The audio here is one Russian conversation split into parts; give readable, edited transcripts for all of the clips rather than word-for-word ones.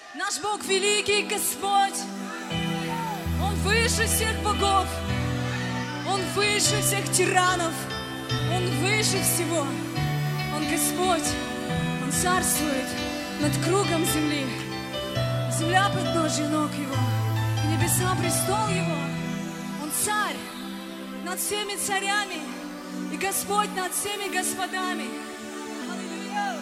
Наш Бог великий Господь. Он выше всех богов. Он выше всех тиранов. Он выше всего. Он Господь. Он царствует над кругом земли. Земля подножие ног Его. И небеса престол Его. Он царь над всеми царями. И Господь над всеми господами. Аллилуйя!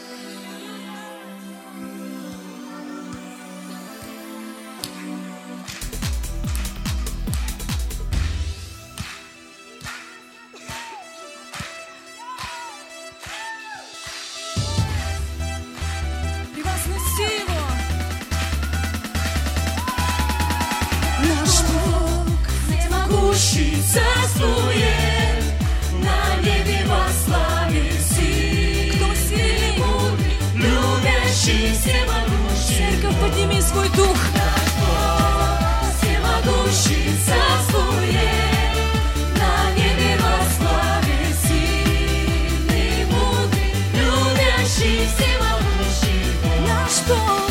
Превозноси Его! Наш Бог всемогущий царствует, на небе во славе сил. Кто сильный, мудрый, любящий, всемогущий. Церковь, подними свой дух. Наш Бог всемогущий царствует, на небе во славе сильный, мудрый, любящий, всемогущий. Наш Бог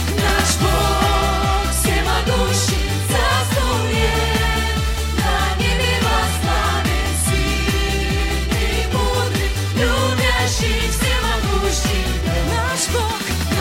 всемогущий царствует, на небе во славе сильный, мудрый, любящий, всемогущий. Наш Бог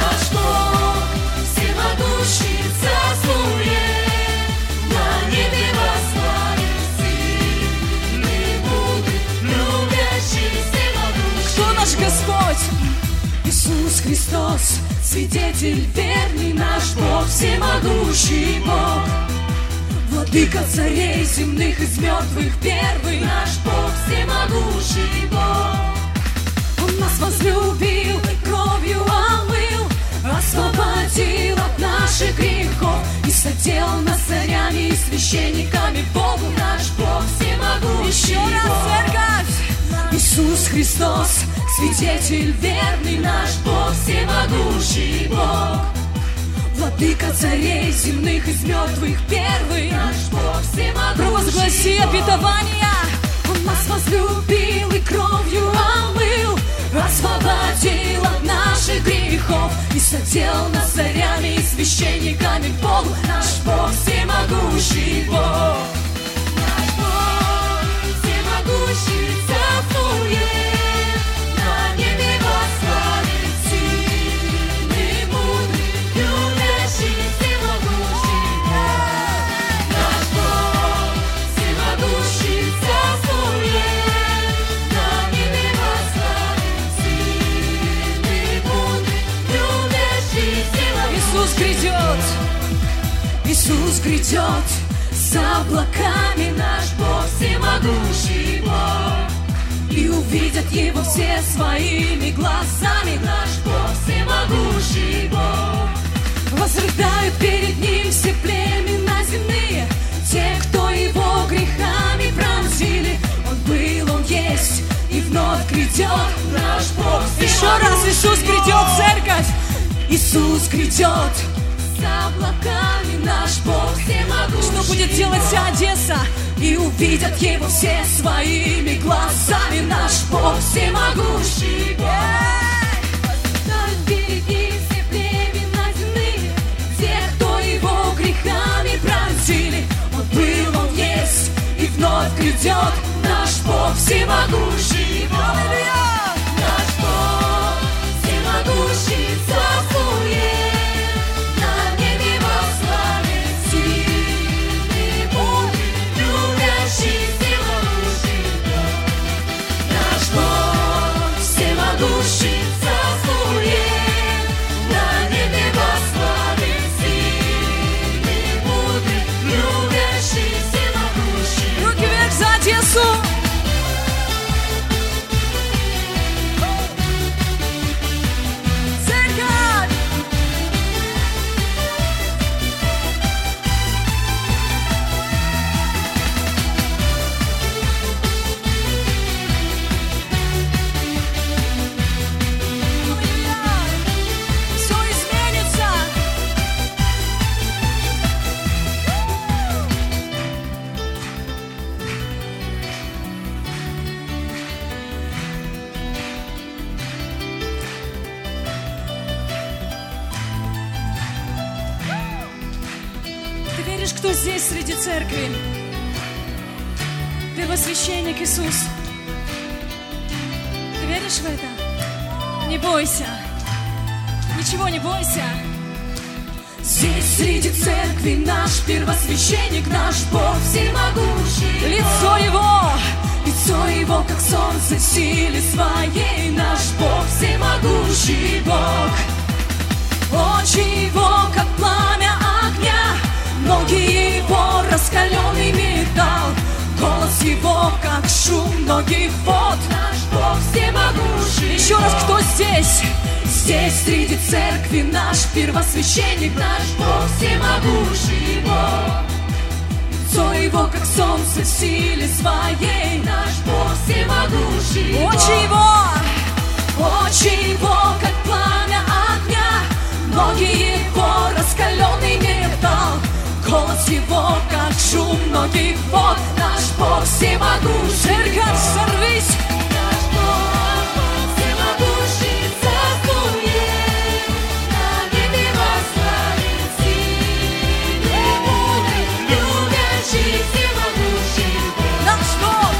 всемогущий царствует, на небе во славе сильный, мудрый, любящий, всемогущий. Кто наш Господь? Иисус Христос, свидетель верный, наш Бог, всемогущий Бог. Владыка царей земных, из мертвых первый, наш Бог, всемогущий Бог. Он нас возлюбил и кровью омыл, освободил от наших грехов и соделал нас царями и священниками Богу, наш Бог, всемогущий Бог. Еще раз, церковь! Иисус Христос, свидетель верный, наш Бог, всемогущий Бог. Владыка царей земных, из мертвых первый, наш Бог, всемогущий. Провозгласи обетования. Он нас возлюбил и кровью омыл, освободил от наших грехов и соделал нас царями и священниками Богу, наш Бог, всемогущий Бог. Наш Бог всемогущий царствует, на небе во славе сильный, мудрый, любящий, всемогущий. Наш Бог всемогущий царствует, на небе во славе сильный, мудрый, любящий, всемогущий. Иисус грядет за облаками, наш Бог, всемогущий Бог. И увидят Его все своими глазами, наш Бог, всемогущий Бог. Возрыдают перед Ним все племена земные, те, кто Его грехами пронзили. Он был, Он есть и вновь грядет наш Бог. Еще раз, Иисус грядет, церковь! Иисус грядет за облаками, наш Бог, всемогущий. Что будет делать вся Одесса? И увидят Его все своими глазами, наш Бог, всемогущий Бог. Возрыдают перед Ним все племена земные, те, кто Его грехами пронзили. Он был, Он есть и вновь грядет наш Бог, всемогущий Бог. Наш Бог всемогущий царствует, на небе во славе сильный, мудрый, любящий, всемогущий Бог. Наш Бог всемогущий царствует, на небе во славе сильный, мудрый, любящий, всемогущий. Руки вверх за Одессу! веришь, кто здесь среди церкви? Первосвященник Иисус. Ты веришь в это? Не бойся. Ничего не бойся. Здесь среди церкви наш первосвященник, наш Бог всемогущий. Лицо Его, как солнце в силе своей, наш Бог всемогущий Бог. Очи Его, как пламя огня, ноги Его, раскаленный металл, голос Его, как шум многих вод, наш Бог всемогущий. Еще раз, кто здесь? Здесь среди церкви наш первосвященник, наш Бог всемогущий Бог. Лицо Его, как солнце в силе своей, наш Бог всемогущий Бог. Очи Его, как пламя огня, ноги Его, раскаленный металл, голос Его, как шум многих вод, наш Бог всемогущий. Церковь, сорвись! Наш Бог всемогущий, царствует, на небе восславит, сильный, мудрый, любящий, всемогущий Бог. Наш Бог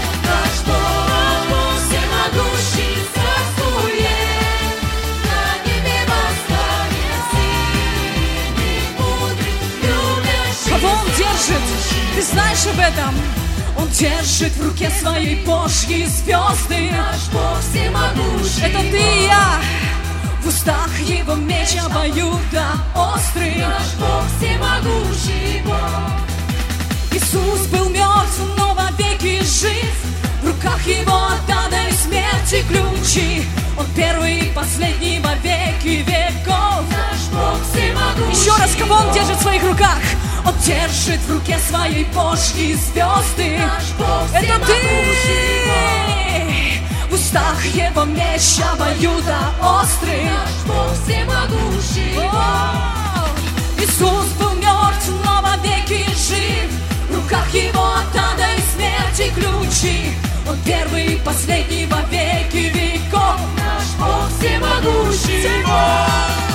всемогущий, царствует, на небе восславит, сильный, мудрый, любящий. Кого Он держит? Ты знаешь об этом? Он держит в руке своей Божьи звезды. Наш Бог всемогущий. Это ты и я. В устах Его меч обоюдоострый. Наш Бог всемогущий Бог. Иисус был мертв, но вовеки жив. В руках Его от ада и смерти ключи. Он первый и последний во веки веков. Наш Бог всемогущий. Еще раз, кого Он держит в своих руках? Он держит в руке своей Божьи звезды. Это ты! В устах Его меч обоюдоострый. Наш Бог всемогущий. Иисус был мертв, но вовеки жив. В руках Его от ада и смерти ключи. Он первый и последний во веки веков. Наш Бог всемогущий.